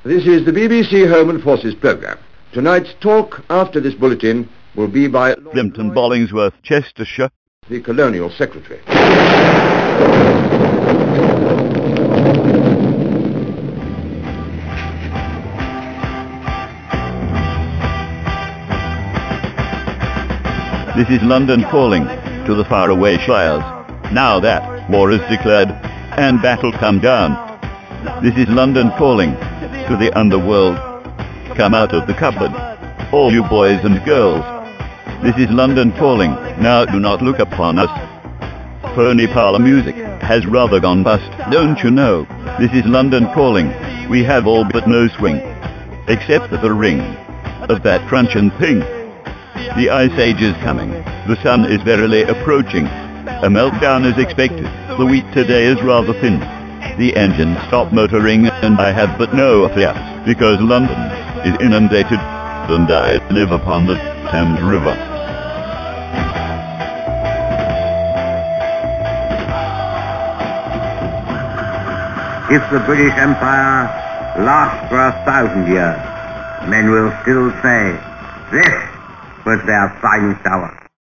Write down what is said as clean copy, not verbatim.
This is the BBC Home and Forces programme. Tonight's talk after this bulletin will be by Plimpton, Bollingsworth, Chestershire, the Colonial Secretary. This is London calling to the faraway shires. Now that war is declared and battle come down. This is London calling to the underworld. Come out of the cupboard, all you boys and girls. This is London calling. Now do not look upon us. Phony parlour music has rather gone bust, don't you know? This is London calling. We have all but no swing, except for the ring of that crunch and ping. The ice age is coming. The sun is verily approaching. A meltdown is expected. The wheat today is rather thin. The engines stop motoring and I have but no fear, because London is inundated and I live upon the Thames River. If the British Empire lasts for 1,000 years, men will still say, this was their finest hour.